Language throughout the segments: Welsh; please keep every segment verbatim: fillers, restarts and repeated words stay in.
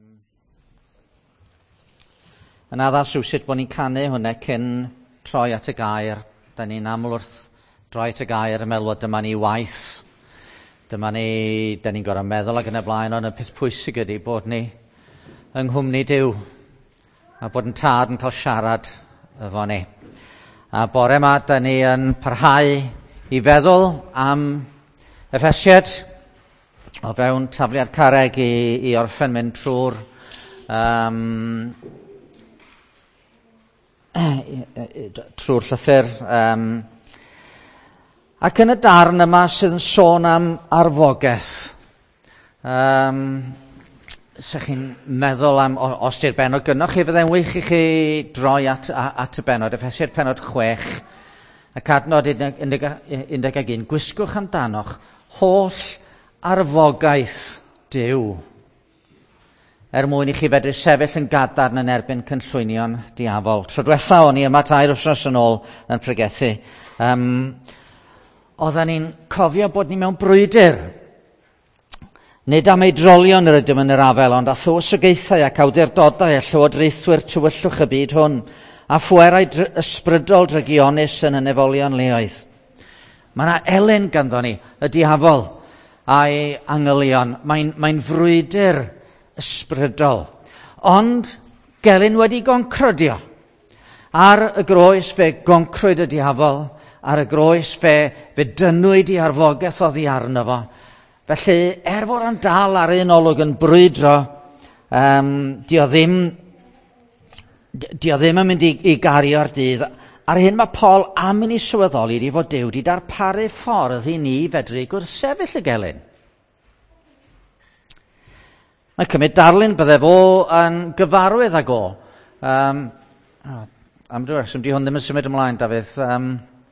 Yn addas rhywsut bod ni'n canu hwnna cyn troi at y gair. Da ni'n aml wrth droi at y gair y meddwl dyma ni waith. Dyma ni, da ni'n gorau meddwl ac yn y blaen, ond y peth pwysig ydy bod ni yng nghwmni Duw. A bod yn tad yn cael siarad efo ni. A bore yma, da ni yn parhau i feddwl am Effesied o fewn tafliad carreg i, i orffen mynd trwy'r um, trwy'r llythyr. Um, ac yn y darn yma sydd yn sôn am arfogaeth. Um, Sech chi'n meddwl am, os di'r benod gynnwch chi, fyddai'n wych i chi droi at, at y benod, Effesied penod chwech, ac adnod un deg ag un, gwisgwch amdanoch holl arfogaeth Duw, er mwyn i chi fedru sefyll yn gadarn yn erbyn cynllwynion diafol. Tro diwetha o'n i yma tair wthnos yn ôl yn pregethu. Um, Oedden ni'n cofio bod ni mewn brwydr. Nid am ei drolion yr ydym yn yr afel, ond a thywysogaethau ac awdurdodau a llywodraethwyr tywyllwch y byd hwn, a phwerau dr- ysbrydol drygionus yn y nefolion leoedd. Mae yna elyn ganddo ni, y diafol a'i angylion. Mae'n mae frwydr ysbrydol. Ond gelyn wedi goncrydio ar y groes fe goncrwyd y diafol, ar y groes fe fe dynwyd i arfogaeth oddi arno fo. Felly, er fod yn dal ar un olwg yn brwydro, um, di o ddim, di o ddim yn mynd i, i gario'r dydd. Ar hyn mae Paul am yn ei sylweddoli di fod Duw di darparu ffordd i ni fedru gwrthsefyll y gelyn. Mae'n cymryd darlun bydde fo yn gyfarwydd ag o. Um, oh, am drwy reswm, di hwn ddim yn symud ymlaen, Dafydd. Um,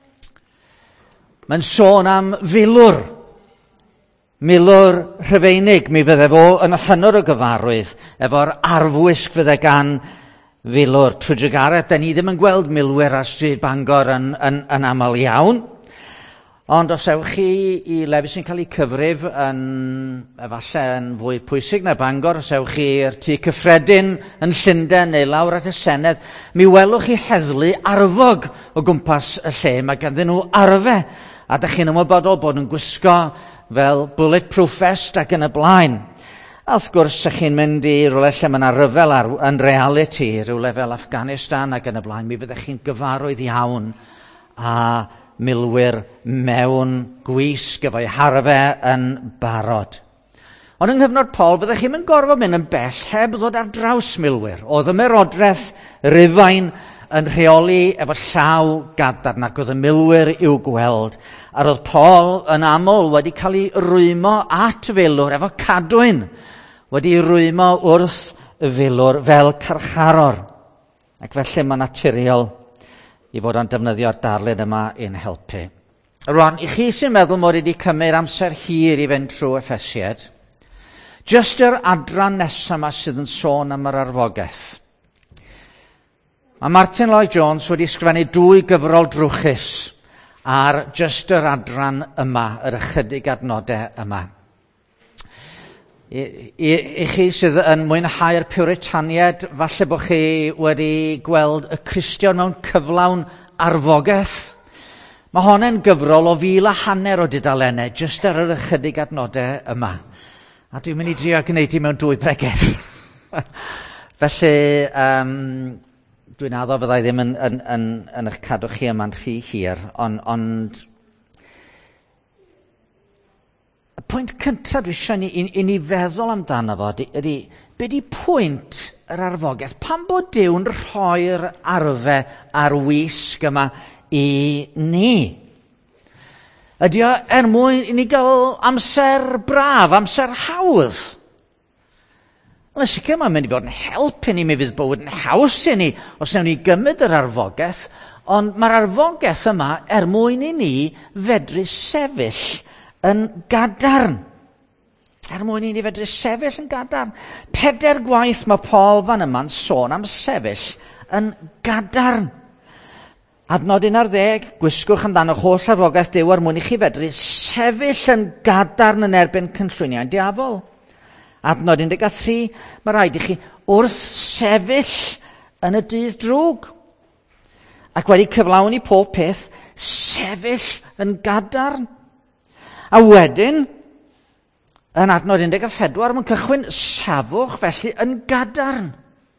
Mae'n sôn am filwr. Milwr Rhufeinig, mi fydde fo yn hynod o gyfarwydd efo'r arfwisg fydde gan filwr. Trwy drygaraeth, da ni ddim yn gweld milwyr ar stryd Bangor yn, yn, yn aml iawn. Ond os ewch chi i lefydd sy'n cael ei cyfrif yn, efallai yn fwy pwysig na Bangor, os ewch chi i'r tŷ cyffredin yn Llundain neu lawr at y Senedd, mi welwch chi heddlu arfog o gwmpas y lle. Mae ganddyn nhw arfe, a da chi'n ymwybodol bod nhw'n gwisgo fel bulletproof vest ac yn y blaen. A wrth gwrs, ych chi'n mynd i rywle lle mae yna ryfel ar, yn reality, rywle fel Afghanistan ac yn y blaen, mi fyddech chi'n gyfarwydd iawn a milwyr mewn gwisg efo'i harfe yn barod. Ond yng nghyfnod Paul, fyddech chi'n mynd gorfod mynd yn bell heb ddod ar draws milwyr. Oedd ymerodraeth Rufain yn rheoli efo llaw gadarn ac oedd y milwyr i'w gweld. A roedd Paul yn aml wedi cael ei rwymo at filwr efo cadwyn, wedi rwymo wrth y filwr fel carcharor. Ac felly mae'n naturiol i fod yn defnyddio'r darlun yma i'n helpu. Rwan, i chi sy'n meddwl mod wedi cymryd amser hir i fynd trwy Effesied, jyst yr adran nesaf yma sydd yn sôn am yr arfogaeth. Mae Martin Lloyd-Jones wedi sgrifennu dwy gyfrol drwchus ar jyst yr adran yma, yr ychydig adnodau yma. I, i, I chi sydd yn mwynhau'r Puritaniaid, falle bod chi wedi gweld y Cristion mewn cyflawn arfogaeth. Mae honna'n gyfrol o fil a hanner o dudalennau, jyst ar yr ychydig adnodau yma. A dwi'n mynd i drio gwneud i mewn dwy pregeth. Felly, um, dwi'n addo fyddai ddim yn, yn, yn, yn eich cadw chi yma'n rhy hir, ond, ond y pwynt cyntaf dwi eisiau ni, i, i ni feddwl amdano fo ydy, be di pwynt yr arfogaeth? Pam bod Duw'n rhoi'r arfe a'r wisg yma i ni? Ydy o er mwyn i ni gael amser braf, amser hawdd? Wel, yn sicr mae'n mynd i fod yn help i ni, mi fydd bywyd yn haws i ni os newn ni gymryd yr arfogaeth, ond mae'r arfogaeth yma er mwyn i ni fedru sefyll yn gadarn. Er mwyn i ni fedru sefyll yn gadarn. Peder gwaith mae Paul fan yma'n sôn am sefyll yn gadarn. Adnod un ar ddeg, gwisgwch amdano'ch holl arfogaeth Duw er mwyn i chi fedru sefyll yn gadarn yn erbyn cynllwyniau'n diafol. Adnod un deg a tri, mae rhaid i chi wrth sefyll yn y dydd drwg. Ac wedi cyflawni pob peth, sefyll yn gadarn. A wedyn, yn adnod un deg a phedwar, mae'n cychwyn safwch felly yn gadarn.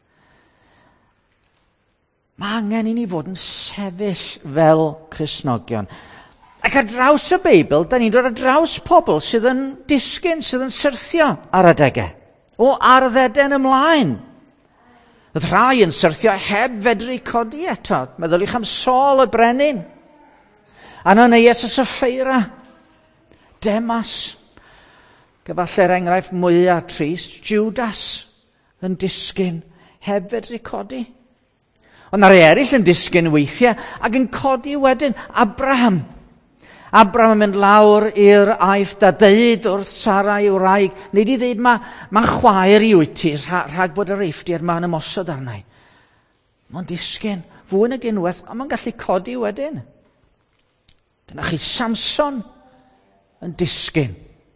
Mae angen i ni fod yn sefyll fel Cristnogion. Ac ar draws y Beibl, da ni'n dod ar draws pobl sydd yn disgyn, sydd yn syrthio ar adegau. O arddeden ymlaen. Oedd rhai yn syrthio heb fedru codi eto. Meddyliwch am Saul y brenin. Ananias y Saffeira. Demas. Gyfalle'r enghraifft mwyaf trist. Judas yn disgyn heb fedru codi. Ond ar eraill yn disgyn weithiau ac yn codi wedyn. Abraham. Abraham yn mynd lawr i'r aifft a deud wrth Sarai i'w wraig, nid i ddeud mae'n ma chwaer i wyt ti rhag bod yr eifftiad ma'n ymosod arnau. Mae'n disgyn, fwy nag unwaith, a mae'n gallu codi wedyn. Dyna chi Samson yn disgyn.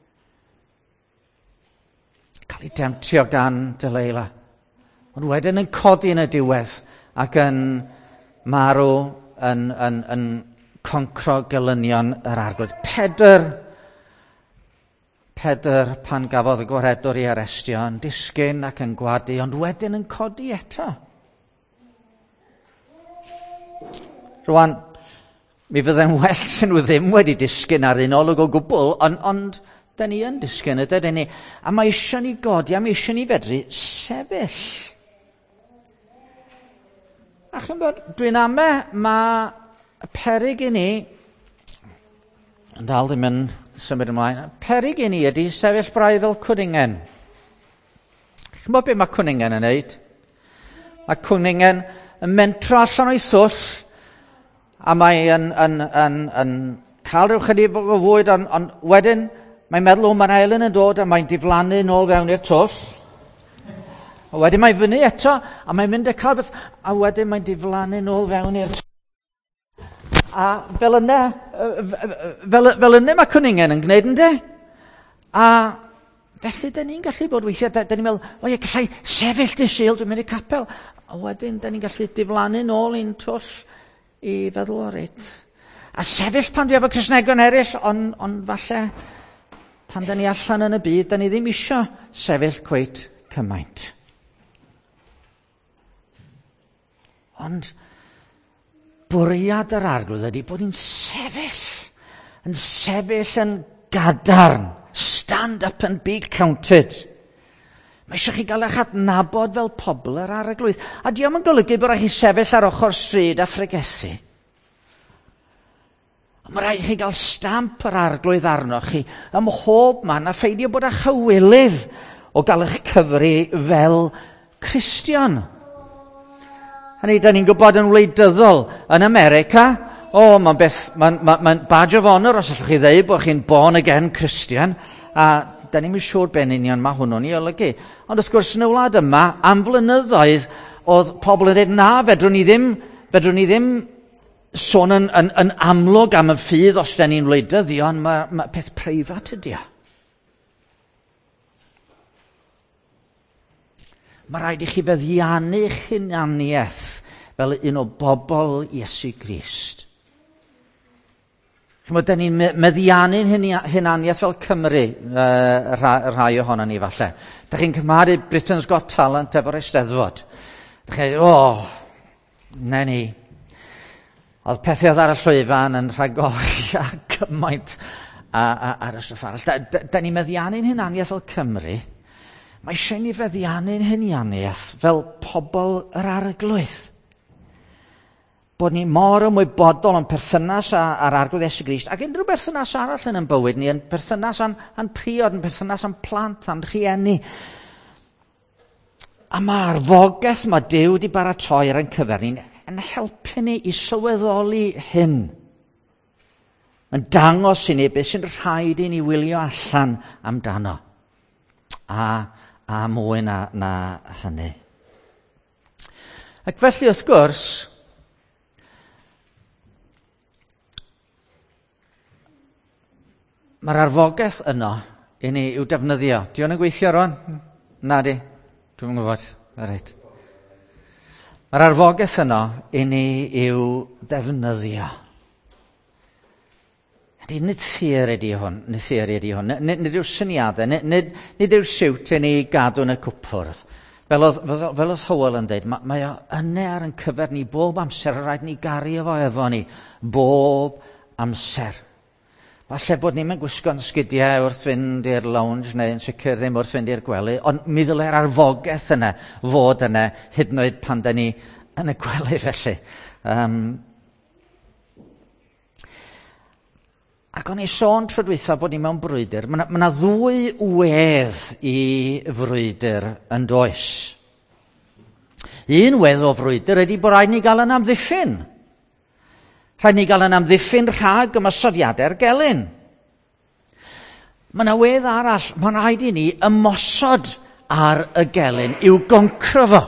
Cael ei demtio gan Delilah. Ond wedyn yn codi yn y diwedd ac yn marw yn, yn, yn concro gelynion yr arglwydd. Pedr, Pedr pan gafodd y gwaredwr i arestio yn disgyn ac yn gwadu, ond wedyn yn codi eto. Rwan, mi fyddai'n well sy'n nhw ddim wedi disgyn ar un olwg o gwbl, ond, ond da ni yn disgyn ydyn ni. A mae eisiau ni godi, a mae eisiau ni fedru sefyll. A chymod, dwi'n ame, mae y peryg i ni, yn dal ddim yn symud ymlaen, y peryg i ni ydy sefyll braidd fel Cwningen. Chymod beth mae Cwningen yn neud? Mae Cwningen yn mentro allan o'i thwll, a mae yn, yn, yn, yn cael rhyw chydig o fwyd, ond on, wedyn mae'n meddwl, o, mae'n Elen yn dod, a mae'n diflannu nôl fewn i'r twll. A wedyn mae'n fyny eto, a mae'n mynd e cael beth, a wedyn mae'n diflannu nôl fewn i'r twll. A fel yna, fel, fel yna mae Cwningen yn gwneud ynddo. A felly, da ni'n gallu bod weithiau, da, da ni'n meddwl, o ie, gallai sefyll dy Sul, dwi'n mynd i capel. A wedyn, da ni'n gallu diflannu nôl i'n twll i feddwl o reit. A sefyll pan dwi efo Cristnegon eraill, ond on falle pan da ni allan yn y byd, da ni ddim isio sefyll cweit cymaint. Ond bwriad yr arglwydd ydy bod ni'n sefyll, yn sefyll yn gadarn, stand up and be counted. Mae eisiau chi gael eich adnabod fel pobl yr arglwydd. A diolch yn golygu bod rhaid chi sefyll ar ochr stryd a phregethu. Mae rhaid chi gael stamp yr arglwydd arnoch chi ym mhob man a pheidio bod â chywilydd o gael eich cyfri fel Cristion. Hynny, da ni'n gwybod yn wleidyddol yn America, o, mae'n beth, mae'n ma, ma badge of honour os allwch chi ddeud bod chi'n born again Christian, a da ni'n siŵr be'n union mae hwnnw'n i olygu. Ond wrth gwrs yn y wlad yma, am flynyddoedd, oedd pobl yn dweud, na, fedrwn ni ddim, fedrwn ni ddim sôn yn, yn, yn amlwg am y ffydd os da ni'n wleidyddio, ond mae ma peth preifat ydi o. Mae rhaid i chi feddiannu'ch hunaniaeth fel un o bobl Iesu Grist. Chymod, da ni'n meddiannu'n hunaniaeth fel Cymru, uh, rhai, rhai ohono ni falle. Da chi'n cymharu Britain's Got Talent efo'r Eisteddfod. Da chi'n dweud, o, ne ni. Oedd pethau ar y llwyfan yn rhagori a gymaint ar y stwff arall. Da, da, da ni'n meddiannu'n hunaniaeth fel Cymru. Mae eisiau ni feddiannu'n hunaniaeth fel pobl yr arglwydd. Bod ni mor ymwybodol yn perthynas ar arglwydd Iesu Grist, ac unrhyw berthynas arall yn ein bywyd ni, yn perthynas a'n, a'n priod, yn perthynas a'n plant, a'n rhieni. A mae'r arfogaeth mae Duw wedi baratoi ar ein cyfer ni'n yn helpu ni i sylweddoli hyn. Yn dangos i ni beth sy'n rhaid i ni wylio allan amdano. A a mwy na, na hynny. Ac felly wrth gwrs, mae'r arfogaeth yno i ni i'w defnyddio. Di o'n yn gweithio rwan? Na di. Dwi'n gwybod. Reit. Mae'r arfogaeth yno i ni i'w defnyddio. Ydy, nid theori ydy hwn, nid theori ydy hwn, nid, nid yw syniadau, nid, nid, nid yw siwt i ni gadw yn y cwpwrdd. Fel oedd, fel oedd Hywel yn dweud, mae, mae o yna ar yn cyfer ni bob amser, rhaid ni gario efo efo ni, bob amser. Falle bod ni'n gwisgo'n sgidiau wrth fynd i'r lounge, neu yn sicr ddim wrth fynd i'r gwely, ond mi ddylai'r arfogaeth yna fod yna, hyd yn oed pan da ni yn y gwely felly. Um, Ac o'n i sôn tro dwytha bod ni mewn brwydr. Mae yna ddwy wedd i frwydr yn does. Un wedd o frwydr ydy bod rhaid ni gael yn amddiffyn. Rhaid ni gael yn amddiffyn rhag ymosodiadau'r gelyn. Mae yna wedd arall, mae'n rhaid i ni ymosod ar y gelyn i'w goncro fo.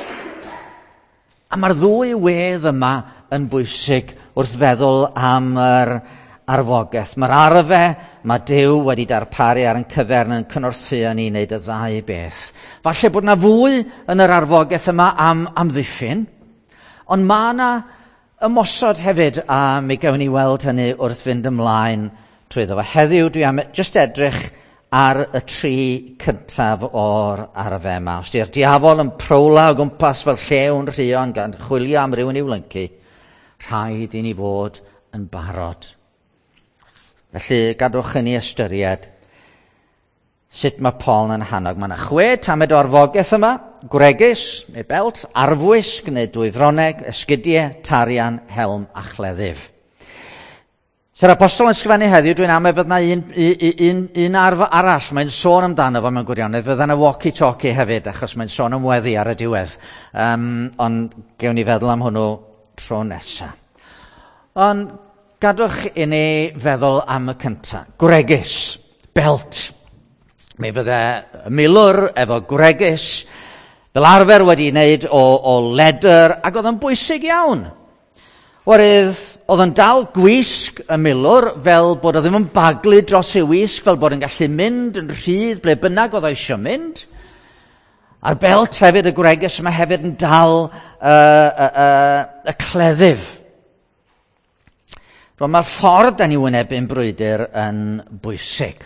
A mae'r ddwy wedd yma yn bwysig wrth feddwl am yr arfogaeth. Mae'r arfe, mae Duw wedi darparu ar yn cyfern yn cynorthio ni wneud y ddau beth. Falle bod yna fwy yn yr arfogaeth yma am amddiffyn, ond mae yna ymosod hefyd, a mi gawn ni weld hynny wrth fynd ymlaen trwyddo fo. Heddiw dwi am just edrych ar y tri cyntaf o'r arfe yma. Os di'r diafol yn prowla o gwmpas fel llewn rhion gan chwilio am rywun i'w lyncu, rhaid i ni fod yn barod. Felly gadwch i ni ystyried sut mae Paul yn hannog. Mae yna chwe tamed o arfogaeth yma, gwregys neu belt, arfwisg neu dwyfroneg, esgidiau, tarian, helm a chleddyf. Sy'r apostol yn sgrifennu heddiw, dwi'n am efo yna un, un, un arf arall, mae'n sôn amdano fo mewn gwirionedd, fydda yna walkie-talkie hefyd, achos mae'n sôn am weddi ar y diwedd. Um, ond gewn ni feddwl am hwnnw tro nesa. Ond gadwch i ni feddwl am y cyntaf. Gwregys, belt. Mi fydde milwr efo gwregys, fel arfer wedi wneud o, o ledr, ac oedd yn bwysig iawn. Whereas, oedd yn dal gwisg y milwr fel bod o ddim yn baglu dros ei wisg, fel bod yn gallu mynd yn rhydd ble bynnag oedd o eisiau mynd. A'r belt hefyd, y gwregys yma hefyd yn dal y uh, uh, uh, uh, cleddyf. Rwy'n mae'r ffordd da ni wynebu'n brwydr yn bwysig.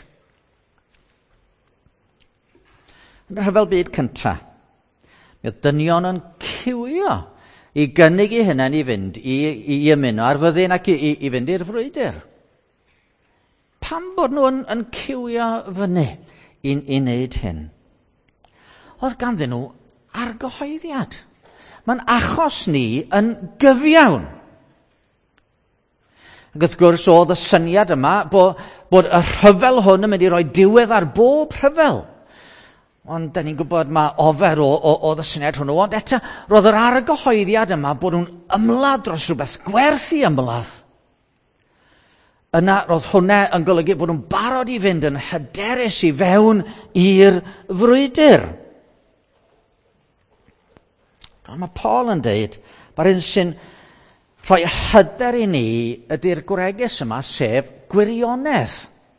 Yn rhyfel byd cynta, mi oedd dynion yn ciwio i gynnig i hynny i fynd, i, i ymuno ar fyddin ac i, i, i fynd i'r frwydr. Pam bod nhw yn, yn ciwio fyny i, i wneud hyn? Oedd ganddyn nhw argyhoeddiad. Mae'n achos ni yn gyfiawn. Ac wrth gwrs oedd y syniad yma bod, bod y rhyfel hwn yn mynd i roi diwedd ar bob rhyfel. Ond da ni'n gwybod mae ofer o, o, o y syniad hwnnw. Ond eto, roedd yr argyhoeddiad yma bod nhw'n ymladd dros rhywbeth gwerthu ymladd. Yna roedd hwnna yn golygu bod nhw'n barod i fynd yn hyderus i fewn i'r frwydr. Mae Paul yn dweud, mae'r un sy'n rhoi hyder i ni ydy'r gwregys yma, sef gwirionedd.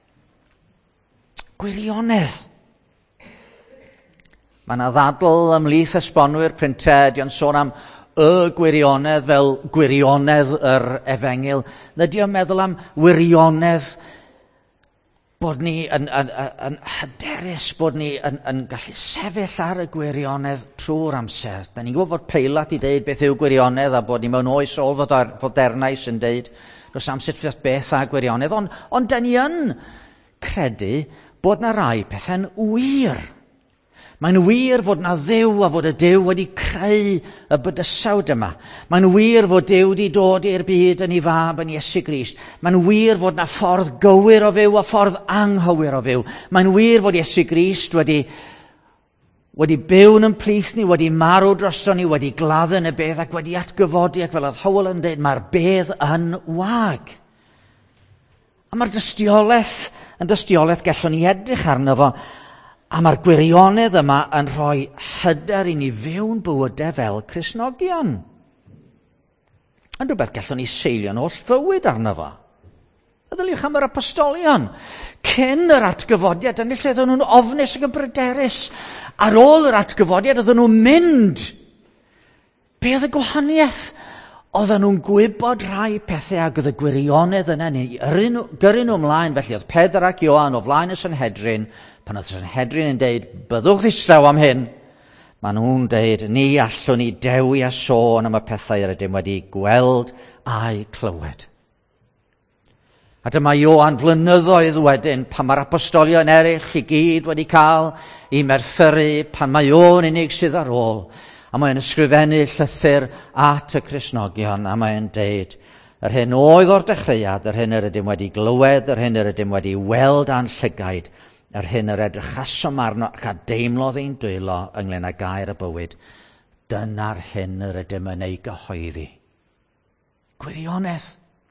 Gwirionedd. Mae yna ddadl ymlith esbonwyr printed, yn sôn am y gwirionedd fel gwirionedd yr efengil. Nid yw'n meddwl am wirionedd bod ni yn, yn, yn, yn hyderus, bod ni yn, yn gallu sefyll ar y gwirionedd trwy'r amser. Da ni'n gwybod bod Peilat i ddeud beth yw gwirionedd a bod ni mewn oes ôl fodernais yn deud does am sut beth a gwirionedd. Ond on da ni yn credu bod na rai pethau'n wir. Mae'n wir fod na Dduw a fod y Duw wedi creu y bydysawd yma. Mae'n wir fod Duw wedi dod i'r byd yn ei fab yn Iesu Grist. Mae'n wir fod na ffordd gywir o fyw a ffordd anghywir o fyw. Mae'n wir fod Iesu Grist wedi, wedi byw yn plith ni, wedi marw drosto ni, wedi gladdu yn y bedd ac wedi atgyfodi, ac fel oedd Hywel yn dweud, mae'r bedd yn wag. A mae'r dystiolaeth yn dystiolaeth gallwn ni edrych arno fo, a mae'r gwirionedd yma yn rhoi hyder i ni fyw'n bywydau fel Cristnogion. Yn rhywbeth gallwn ni seilio'n holl fywyd arno fo. Meddyliwch am yr apostolion. Cyn yr atgyfodiad, yn lle oedden nhw'n ofnus ac yn bryderus. Ar ôl yr atgyfodiad, oedden nhw'n mynd. Be oedd y gwahaniaeth? Oedden nhw'n gwybod rhai pethau ac oedd y gwirionedd yna ni. Gyrru nhw ymlaen, felly oedd Pedr ac Ioan o flaen y Sanhedrin, pan oedd y Sanhedrin yn deud, byddwch ddistaw am hyn. Maen nhw'n deud, ni allwn ni dewi a sôn am y pethau yr ydym wedi gweld a'i clywed. A dyma Ioan flynyddoedd wedyn, pan mae'r apostolion eraill i gyd wedi cael i merthyru, pan mae o'n unig sydd ar ôl. A mae'n ysgrifennu llythyr at y Cristnogion, a mae'n deud, yr hyn oedd o'r dechreuad, yr hyn yr ydym wedi glywed, yr hyn yr ydym wedi weld a'n llygaid, yr hyn yr edrychasom arno ac a deimlodd ein dwylo ynglŷn â gair y bywyd. Dyna'r hyn yr ydym yn ei gyhoeddi. Gwirionedd.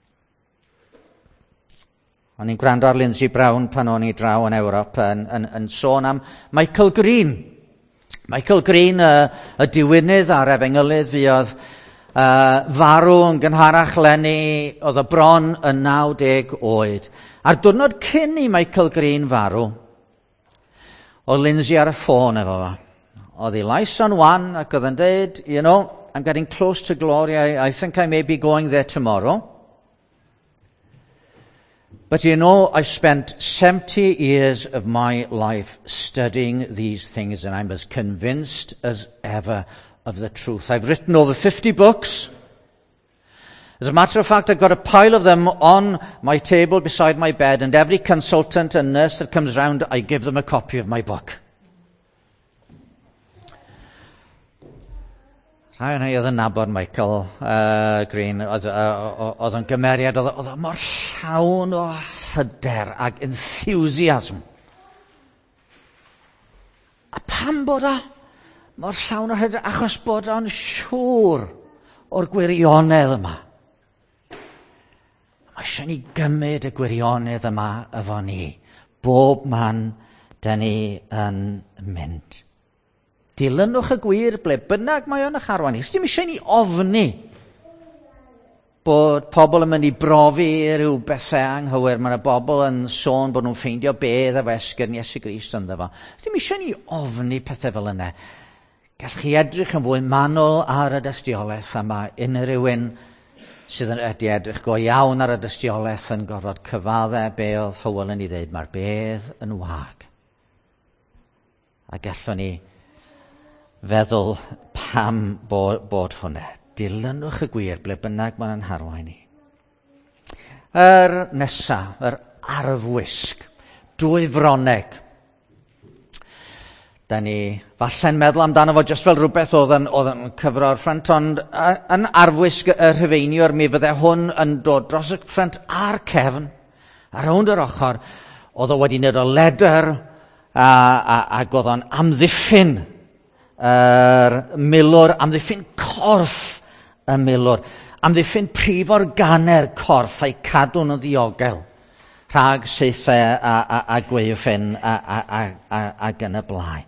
O'n i'n gwrando ar Lindsay Brown pan o'n i draw yn Ewrop yn, yn, yn sôn am Michael Green. Michael Green, y, y diwynydd ar Efengylydd, fi oedd uh, farw yn gynharach lenni, oedd y bron yn naw deg oed. A'r diwrnod cyn i Michael Green farw, oedd Lindsay ar y ffôn efo fa. Oedd hi lais on one ac oedd yn dweud, you know, I'm getting close to glory, I, I think I may be going there tomorrow. But you know, I spent seventy years of my life studying these things, and I'm as convinced as ever of the truth. I've written over fifty books. As a matter of fact, I've got a pile of them on my table beside my bed, and every consultant and nurse that comes round, I give them a copy of my book. Rhaid yna i oedd yn nabod Michael uh, Green, oedd uh, yn gymeriad, oedd yn mor llawn o hyder ac enthusiasm. A pam bod o mor llawn o hyder? Achos bod o'n siŵr o'r gwirionedd yma. Mae eisiau ni gymryd y gwirionedd yma efo ni. Bob man dyn ni yn mynd. Dilynwch y gwir ble bynnag mae o'n eich arwain. Ys dim eisiau ni ofni bod pobl yn mynd i brofi rhyw bethau anghywir. Mae yna bobl yn sôn bod nhw'n ffeindio bedd a fesgyn Iesu Grist ynddo fo. Ys dim eisiau ni ofni pethau fel yna. Gall chi edrych yn fwy manwl ar y dystiolaeth, a mae unrhyw un sydd yn ydi edrych go iawn ar y dystiolaeth yn gorfod cyfaddau be oedd Hywel yn ei ddeud. Mae'r bedd yn wag. A gallwn ni feddwl pam bod, bod hwnna. Dilynwch y gwir ble bynnag mae'n harwain ni. Yr nesa, yr arfwisg, dwyfroneg. Da ni falle'n meddwl amdano fo jyst fel rhywbeth oedd yn, oedd yn cyfro'r ffrant, ond yn arfwisg y Rhufeiniwr, mi fydde hwn yn dod dros y ffrant a'r cefn, a rownd yr ochr, oedd o wedi wneud o ledr, a, a, ac oedd o'n amddiffyn yr milwr, amddiffyn corff y milwr, amddiffyn prif organer corff a'i cadw nhw'n ddiogel, rhag saethau a, a, a gweithyn a, a, a, a, a yn y blaen.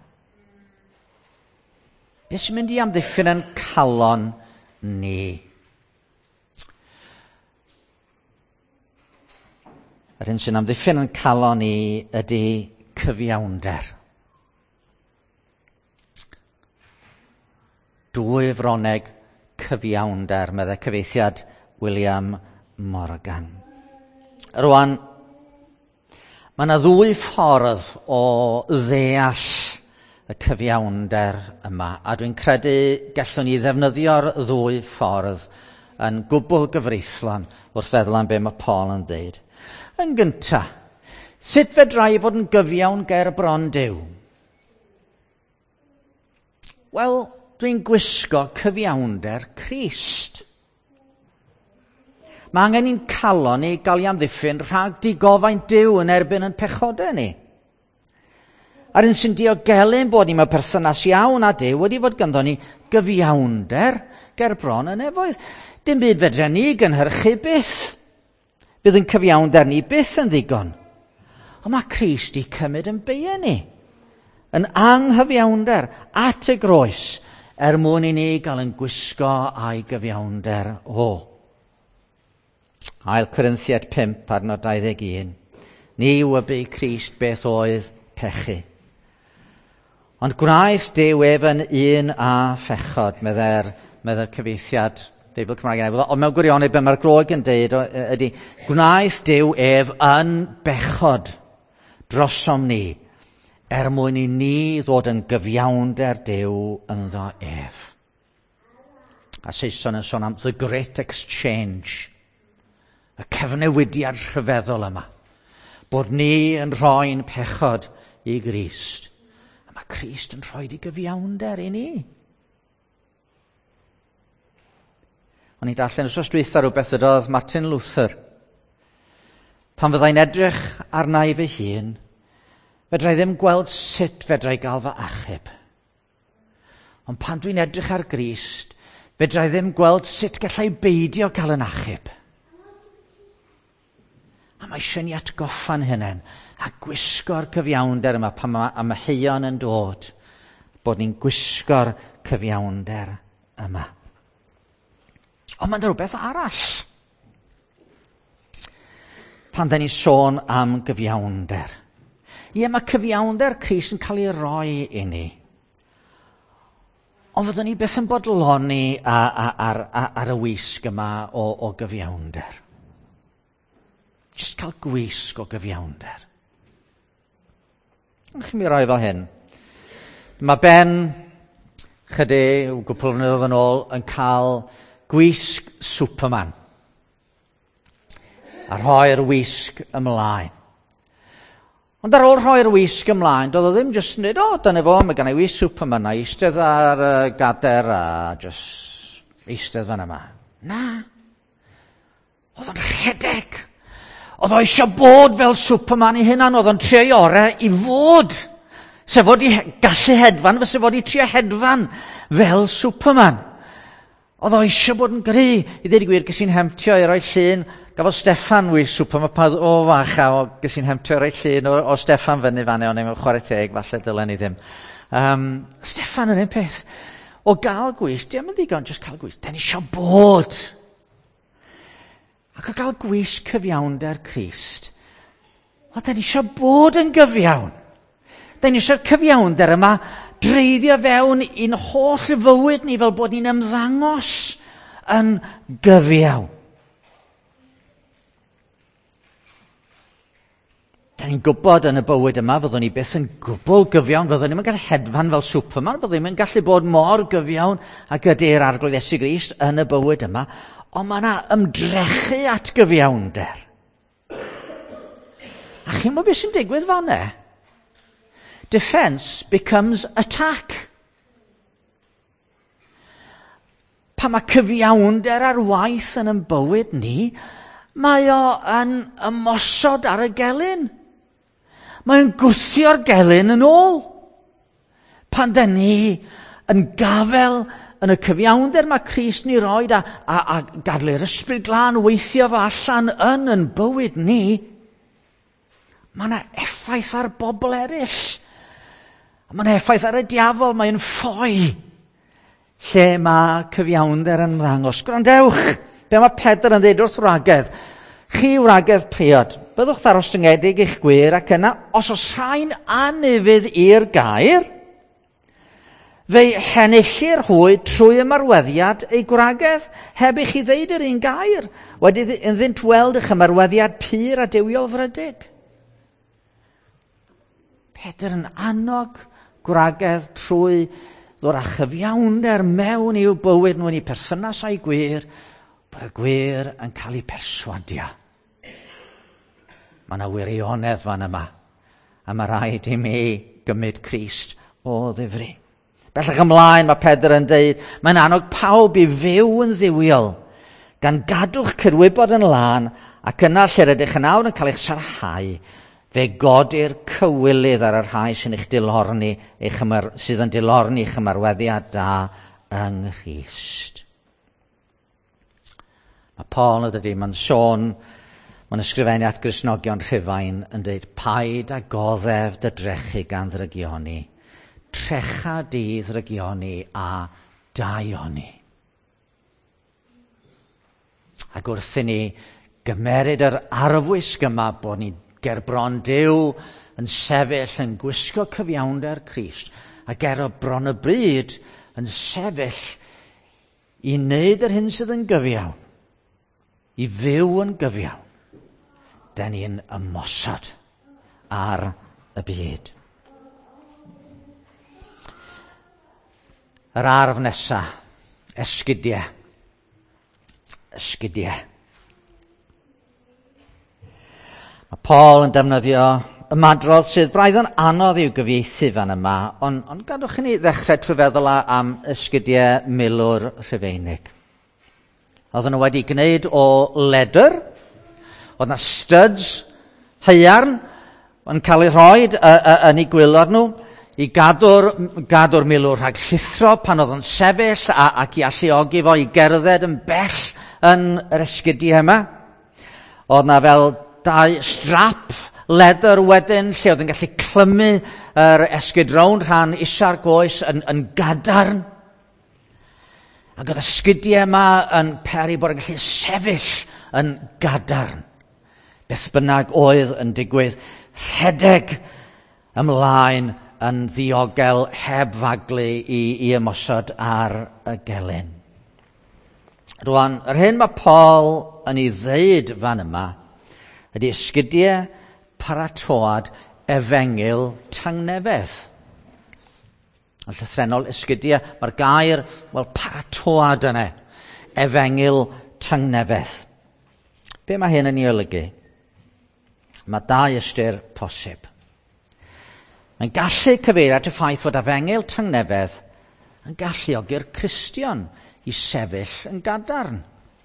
Be sy'n mynd i amddiffyn yn calon ni? Yr hyn sy'n amddiffyn yn calon ni ydy cyfiawnder. Dwyfroneg cyfiawnder, meddai cyfeithiad William Morgan. Rwan, mae yna ddwy ffordd o ddeall y cyfiawnder yma, a dwi'n credu gallwn ni ddefnyddio'r ddwy ffordd yn gwbl gyfreithlon wrth feddwl am be mae Paul yn dweud. Yn gyntaf, sut fedra i fod yn gyfiawn ger bron Duw? Wel, dwi'n gwisgo cyfiawnder Crist. Mae angen i'n calon ni gael ei amddiffyn rhag digofaint Duw yn erbyn yn pechodau ni. A'r un sy'n diogelyn bod ni mewn perthynas iawn â Duw wedi fod ganddo ni gyfiawnder ger bron yn nefoedd. Dim byd fedra ni gynhyrchu byth. Bydd yn cyfiawnder ni byth yn ddigon. Ond mae Crist i cymryd yn beia ni. Yn anghyfiawnder at y groes, er mwyn i ni gael yn gwisgo a'i gyfiawnder o. Ail Corinthiaid pump adnod dau ddeg un. Ni wybu Crist beth oedd pechu. Ond gwnaeth Duw ef yn un a phechod, medde'r medde'r cyfeithiad Beibl Cymraeg yn efo. Ond mewn gwirionedd be mae'r Groeg yn deud ydy, gwnaeth Duw ef yn bechod drosom ni, er mwyn i ni ddod yn gyfiawnder Duw ynddo ef. A Saeson yn sôn am the great exchange, y cefnewidiad rhyfeddol yma, bod ni yn rhoi'n pechod i Grist. A mae Crist yn rhoi di gyfiawnder i ni. O'n i'n darllen wsos dwytha rhywbeth ydodd Martin Luther. Pan fyddai'n edrych arna i fy hun, fedrai ddim gweld sut fedrai gael fy achub. Ond pan dwi'n edrych ar Grist, fedrai ddim gweld sut gallai beidio cael yn achub. A mae eisiau ni atgoffa'n hynny a gwisgo'r cyfiawnder yma pan mae amheuon yn dod, bod ni'n gwisgo'r cyfiawnder yma. Ond mae'n rhywbeth arall. Pan da ni sôn am gyfiawnder. Ie, mae cyfiawnder Crist yn cael ei roi i ni. Ond fyddwn ni beth yn bodloni ar, ar, ar y wisg yma o, o gyfiawnder. Just cael gwisg o gyfiawnder. Chi'n mi roi fel hyn. Mae Ben, chydig, o gwpl o flynyddoedd yn ôl, yn cael gwisg Superman. A rhoi'r wisg ymlaen. Ond ar ôl rhoi'r wisg ymlaen, doedd o ddim jyst yn dweud, o, dyna fo, mae gen i wisg Superman, a eistedd ar uh, gader a jyst eistedd fan yma. Na. Oedd o'n rhedeg. Oedd o eisiau bod fel Superman i hynna, oedd o'n trio ore i fod. Sef fod i gallu hedfan, fe sef fod i trio hedfan fel Superman. Oedd o eisiau bod yn gry. I ddweud i gwir, gys i'n hemtio i roi llun. Gafodd Steffan wy Superman pad o fach a gys i'n hemtio i roi llun o, o Steffan fyny fan e, o'n i'n chwarae teg, falle dylen i ddim. Um, Steffan yn un peth. O gael gwisg, di am yn ddigon, jyst cael gwisg. Den eisiau bod. Ac o gael gwisg cyfiawnder Crist. O, den eisiau bod yn gyfiawn. Den eisiau cyfiawnder yma dreiddio fewn i'n holl fywyd ni fel bod ni'n ymddangos yn gyfiawn. Da ni'n gwybod yn y bywyd yma, fyddwn ni beth yn gwbl gyfiawn, fyddwn ni'n gallu hedfan fel Superman, fyddwn ni'n gallu bod mor gyfiawn a gyda'r arglwydd Iesu Grist yn y bywyd yma, ond mae yna ymdrechu at gyfiawnder. A chi'n meddwl beth sy'n digwydd fan e? Defense becomes attack. Pa mae cyfiawnder ar waith yn yn bywyd ni, mae o yn ymosod ar y gelyn. Mae'n gwthio'r gelyn yn ôl. Pan da ni yn gafel yn y cyfiawnder mae Crist ni roed a, a, a gadlu'r ysbryd glân weithio fo allan yn yn bywyd ni, mae yna effaith ar bobl eraill. Mae yna effaith ar y diafol, mae'n ffoi lle mae cyfiawnder yn ddangos. Gwrandewch, be mae Pedr yn dweud wrth wragedd. Chi wragedd priod, byddwch ddarostyngedig eich gwir ac yna, os oes rhain anifydd i'r gair, fe henillir hwy trwy ymarweddiad ei gwragedd, heb i chi ddeud yr un gair, wedi yn ddynt weld eich ymarweddiad pur a dewiol frydig. Pedr yn annog gwragedd trwy ddod â chyfiawnder mewn i'w bywyd nhw'n ei perthynas a'i gwir, bod y gwir yn cael ei perswadio. Mae yna wirionedd fan yma, a mae rhaid i mi gymryd Crist o ddifri. Bellach ymlaen mae Pedr yn dweud, mae'n annog pawb i fyw yn ddiwiol, gan gadw'ch cydwybod yn lân, ac yna lle rydych yn awr yn cael eich sarhau, fe godi'r cywilydd ar yr rhai sy'n eich dilorni, eich ymar, sydd yn dilorni eich ymarweddiad da yng Nghrist. Mae Paul yn dydy, mae'n sôn, mae'n ysgrifennu at Gristnogion Rhufain yn dweud, paid a goddef dy drechu gan ddrygioni, trecha di ddrygioni a daioni. Ac wrth i ni gymeryd yr arfwisg yma bod ni ger bron Duw yn sefyll yn gwisgo cyfiawnder Crist, a ger o bron y bryd yn sefyll i wneud yr hyn sydd yn gyfiawn, i fyw yn gyfiawn. Da ni'n ymosod ar y byd. Yr arf nesa, esgidiau. Esgidiau. Mae Paul yn defnyddio ymadrodd sydd braidd yn anodd i'w gyfieithu fan yma, ond, ond gadwch i ni ddechrau trwy feddwl am esgidiau milwr Rhufeinig. Oedd nhw wedi gwneud o ledr, oedd yna studs haearn yn cael ei rhoi yn eu gwylod nhw i gadw'r, gadw'r milwr rhag llithro pan oedd yn sefyll a, ac i alluogi fo i gerdded yn bell yn yr esgidiau yma. Oedd yna fel dau strap ledr wedyn lle oedd yn gallu clymu yr esgid rownd rhan isa'r goes yn, yn gadarn. Ac oedd esgidiau yma yn peri bod yn gallu sefyll yn gadarn. Beth bynnag oedd yn digwydd, rhedeg ymlaen yn ddiogel heb faglu i, i ymosod ar y gelyn. Rwan, yr hyn mae Paul yn ei ddeud fan yma ydy esgidiau paratoad efengil tangnefedd. Yn llythrennol esgidiau, mae'r gair, wel, paratoad yna, efengil tangnefedd. Be mae hyn yn ei olygu? Mae dau ystyr posib. Mae'n gallu cyfeirio at y ffaith fod efengil tangnefedd yn galluogi'r Cristion i sefyll yn gadarn.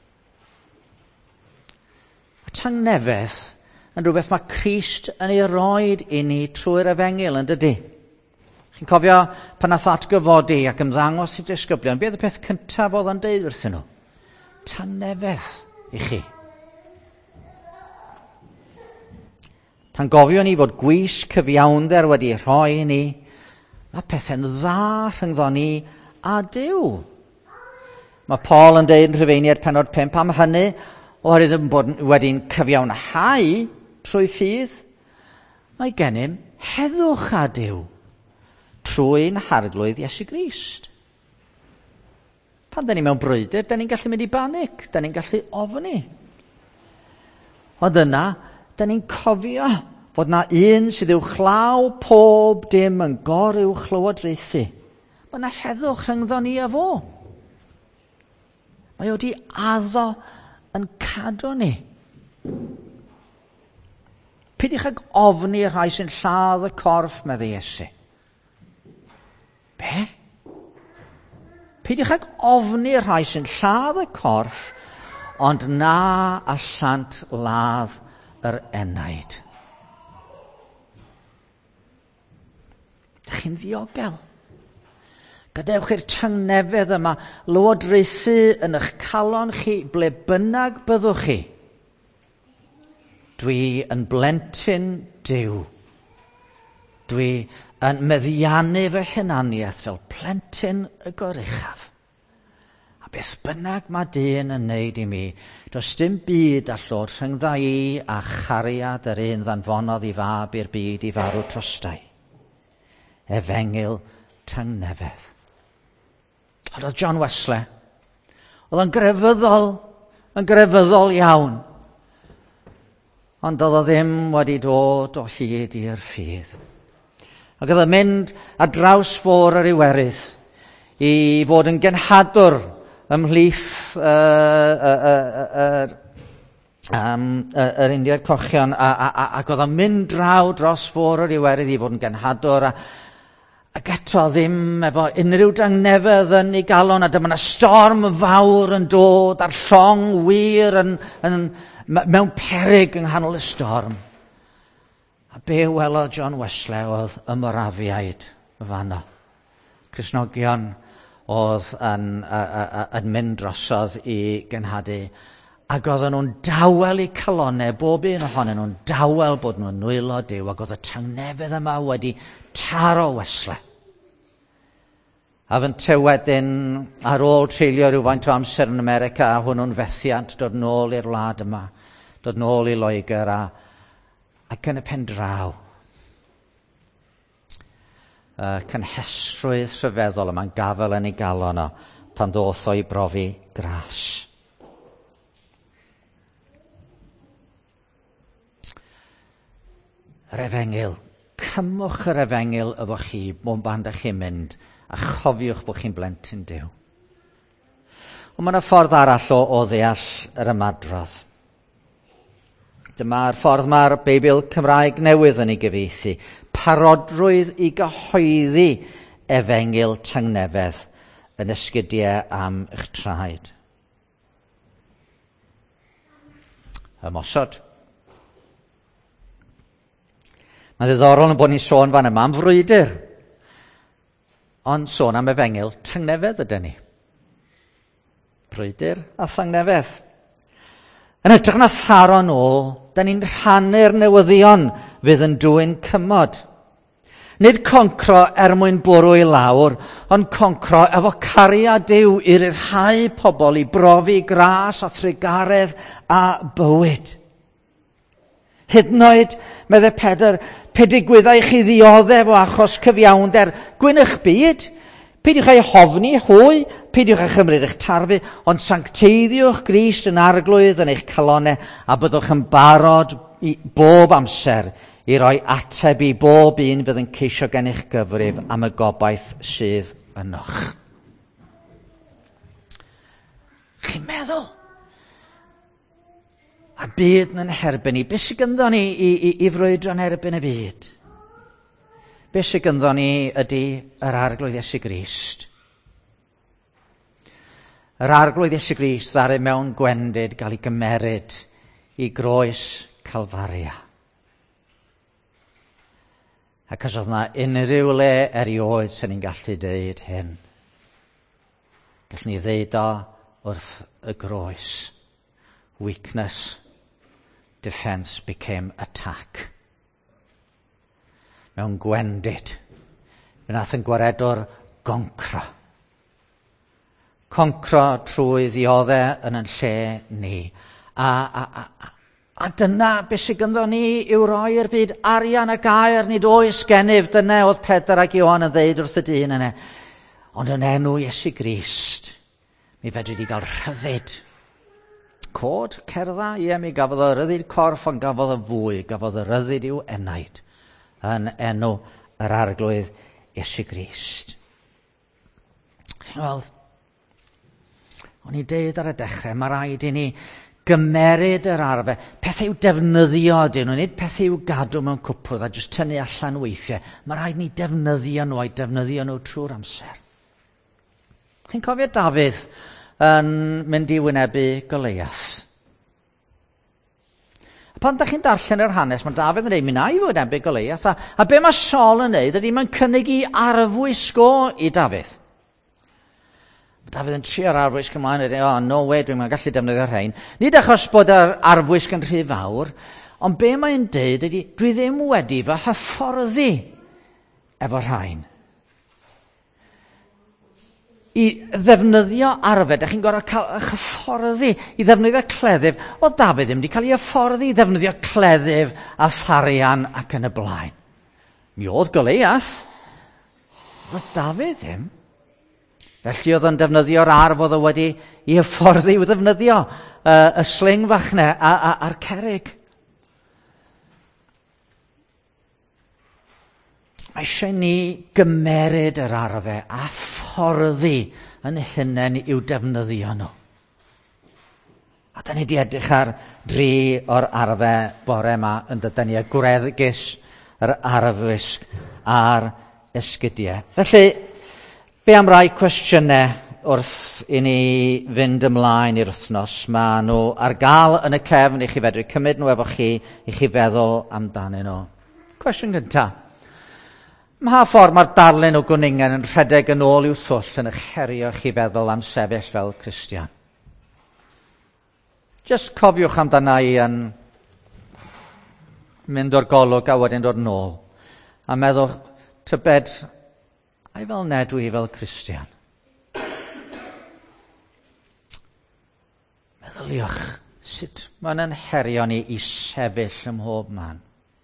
Mae tangnefedd yn rhywbeth mae Crist yn ei roed i ni trwy'r efengil, yn dydy. Chi'n cofio pan nath atgyfodi ac ymddangos i disgyblion, beth y peth cyntaf oedd yn deud wrthyn nhw? Tangnefedd i chi. Pan gofio ni fod gwys cyfiawnder wedi rhoi i ni, mae pethau'n dda rhyngddo ni a Duw. Mae Paul yn deud yn Rhufeiniaid pennod pump am hynny, oherwydd yn bod wedi'n cyfiawnhau trwy ffydd, mae gennym heddwch a Duw trwy'n harglwydd Iesu Grist. Pan da ni mewn brwydyr, da ni'n gallu mynd i banic, da ni'n gallu ofni. Ond yna, da ni'n cofio fod na un sydd i'w chlaw pob dim yn gor i'w chlywodraethu. Mae yna heddwch rhyngddo ni a fo. Mae wedi addo yn cadw ni. Peidiwch ag ofni rhai sy'n lladd y corff, medde Iesu. Be? Peidiwch ag ofni rhai sy'n lladd y corff, ond na allant ladd yr enaid. Ydych chi'n ddiogel? Gadewch i'r tangnefedd yma lywodraethu yn eich calon chi ble bynnag byddwch chi. Dwi yn blentyn Duw. Dwi yn meddiannu fy hunaniaeth fel plentyn y goruchaf. A beth bynnag mae dyn yn neud i mi, does dim byd allod rhyngdda i a chariad yr un ddanfonodd i fab i'r byd i farw trostau. Efengil tangnefedd. Ond oedd John Wesley, oedd yn grefyddol, yn grefyddol iawn, ond oedd o ddim wedi dod o hyd i'r ffydd. Ac oedd yn mynd ar draws fôr yr Iwerydd i fod yn genhadwr ymhlith yr uh, uh, uh, uh, um, uh, Indiaid Cochion, a, a, a, ac oedd yn mynd draw dros fôr yr Iwerydd i fod yn genhadwr, a, ac eto ddim efo unrhyw dangnefedd yn ei galon, a dyma yna storm fawr yn dod a'r llong wir yn, yn, mewn peryg yng nghanol y storm. A be welodd John Wesley oedd ymrafiaid fanno. Cristnogion oedd yn, yn mynd drosodd i genhadu, ac oedden nhw'n dawel i calonau, bob un ohonyn nhw'n dawel bod nhw'n nwylo Duw, ac oedd y tangnefedd yma wedi taro Wesley. A fy'n te wedyn, ar ôl treulio rhywfaint o amser yn America, a hwnnw'n fethiant dod nôl i'r wlad yma, dod nôl i Loegr a, ac yn y pen draw. Uh, cynhesrwydd rhyfeddol yma'n gafel yn ei galon o pan ddoth o i brofi gras. Yr Efengil. Cymwch yr Efengil efo chi bo'n band â chi'n mynd a chofiwch bod chi'n blentyn Duw. Ond mae yna ffordd arall o, o ddeall yr ymadrodd. Dyma'r ffordd mae'r Beibl Cymraeg newydd yn ei gyfieithu. Parodrwydd i gyhoeddi Efengil Tynghnefedd yn esgidiau am eich traed. Ymosod. Mae'n ddiddorol yn bod ni'n sôn fan yma am frwydr. Ond sôn am Efengil Tynghnefedd ydyn ni. Frwydr a Thynghnefedd. Yn edrych na tharo nôl, da ni'n rhannu'r newyddion fydd yn dwyn cymod. Nid concro er mwyn bwrw i lawr, ond concro efo cariad Duw i ryddhau pobl i brofi gras a thrigaredd a bywyd. Hyd yn oed, medde Pedr, pe digwyddai chi ddioddef o achos cyfiawnder, gwyn eich byd, peidiwch ei hofni hwy, peidiwch eich chymryd eich tarfu, ond sancteiddiwch Grist yn arglwydd yn eich calonau a byddwch yn barod i bob amser i roi ateb i bob un fydd yn ceisio gen eich gyfrif am y gobaith sydd ynoch. Chi'n meddwl? A byd yn herbyn ni. Be sy'n gynddon ni i, i, i frwydro yn erbyn y byd? Be sy'n gynddon ni ydy yr arglwydd Iesu Grist. Yr arglwydd Iesu Grist ddaru mewn gwendid gael ei gymeryd i groes Calfaria. Ac os oedd yna unrhyw le erioed sy'n ni'n gallu deud hyn. Gallwn ni ddeud o wrth y groes. Weakness, defense became attack. Mewn gwendid, fe nath yn gwaredwr goncro. Concro trwy ddioddau yn yn lle ni. A, a, a, a, a dyna beth sydd gynddon ni i'w roi'r byd arian a gair, nid oes gennyf, dyna oedd Pedr ac Ioan yn ddeud wrth y dyn yna. Ond yn enw Iesu Grist, mi fedri di gael rhyddid. Cod, cerdda, ie, mi gafodd y ryddid corff, ond gafodd y fwy, gafodd y ryddid i'w enaid yn enw yr arglwydd Iesu Grist. Wel, o'n i deud ar y dechrau, mae rhaid i ni gymeryd yr arfer, pethau i'w defnyddio ydyn nhw, nid pethau i'w gadw mewn cwpwrdd a jyst tynnu allan weithiau. Mae rhaid ni defnyddio nhw a'i defnyddio nhw trwy'r amser. Chi'n cofio Dafydd yn mynd i wynebu Goliath. Pan da chi'n darllen yr hanes, mae Dafydd yn dweud, mi na i wynebu Goliath, a, a be mae Saul yn dweud, ydy mae'n cynnig i arfwisgo i Dafydd. Mae Dafydd yn trio arfwisg ymlaen, ydy, oh, no way, dwi'n gallu defnyddio'r rhain. Nid achos bod yr arfwisg yn rhy fawr, ond be mae'n dweud ydy, dwi ddim wedi fy hyfforddi efo rhain. I ddefnyddio arfer, da chi'n gorfod cael eich hyfforddi i ddefnyddio cleddyf. O Dafydd ddim wedi cael ei hyfforddi i ddefnyddio cleddyf a tharian ac yn y blaen. Mi oedd Goliath. Oedd Dafydd ddim. Felly oedd yn defnyddio'r arf oedd o wedi i hyfforddi i ddefnyddio uh, y sling fach ne a, a, a'r cerrig. Mae eisiau ni gymeryd yr arfer a fforddi yn hunain i'w defnyddio nhw. A da ni wedi edrych ar dri o'r arfer bore yma yn dydyn ni a gwreddgus yr arfwisg a'r esgidiau. Felly, be am rai cwestiynau wrth i ni fynd ymlaen i'r wythnos? Mae nhw ar gael yn y cefn i chi fedru cymryd nhw efo chi i chi feddwl amdanyn nhw. Cwestiwn gyntaf. Mae ffordd mae'r darlun o gwningen yn rhedeg yn ôl i'w thwll yn eich herio chi feddwl am sefyll fel Cristion. Just cofiwch amdana i yn mynd o'r golwg a wedyn dod nôl. A meddwl, tybed, ai fel nedw i fel Cristion. Meddyliwch, Sut mae'n herio ni i sefyll ym mhob man?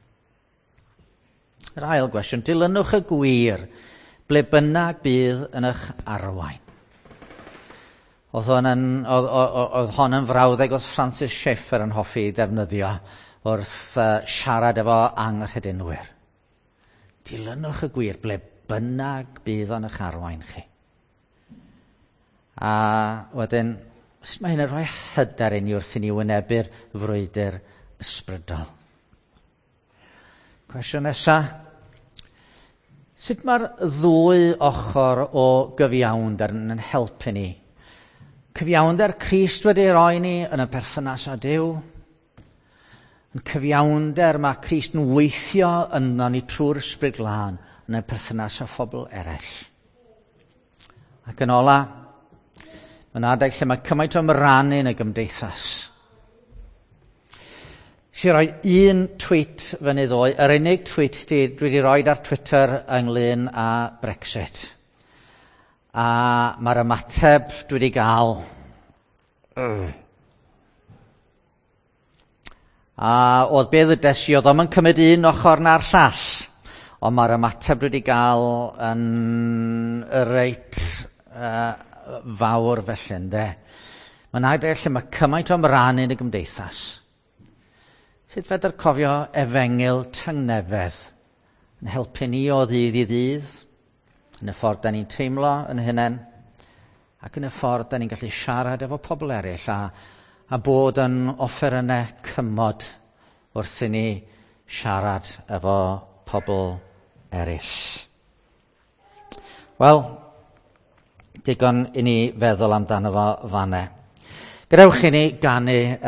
Yr ail gwestiwn, dilynwch y gwir ble bynnag bydd yn eich arwain. Oedd hon yn, oedd, oedd, oedd hon yn frawddeg oedd Francis Schaeffer yn hoffi defnyddio wrth uh, siarad efo anghytunowyr. Dilynwch y gwir ble bynnag bydd yn eich arwain chi. A wedyn, sut mae hyn yn rhoi hyder i ni wrth i ni wynebu'r frwydr ysbrydol? Cwestiwn nesaf. Sut mae'r ddwy ochr o gyfiawnder yn helpu ni? Cyfiawnder Crist wedi roi ni yn y perthynas â Duw. Yn cyfiawnder mae Crist yn weithio yno ni trwy'r Ysbryd Glân yn y perthynas â phobl eraill. Ac yn ola, mae'n adeg lle mae cymaint o ymrannu yn y gymdeithas. Si roi un tweet fyny ddoe, yr unig tweet dwi wedi rhoi ar Twitter ynglyn â Brexit. A mae'r ymateb dwi wedi gael. Uh. A oedd be ddydes i, oedd o'm yn cymryd un ochr na'r llall. Ond mae'r ymateb dwi wedi gael yn reit uh, fawr felly, ynde. Mae'n adeg lle mae cymaint o ymrannu yn y gymdeithas. Sut fedr cofio efengil tyngnefedd yn helpu ni o ddydd i ddydd, yn y ffordd da ni'n teimlo yn hunain, ac yn y ffordd da ni'n gallu siarad efo pobl eraill, a, a bod yn offerynnau cymod wrth i ni siarad efo pobl eraill. Wel, digon i ni feddwl amdano fo fanne. Gadewch i ni ganu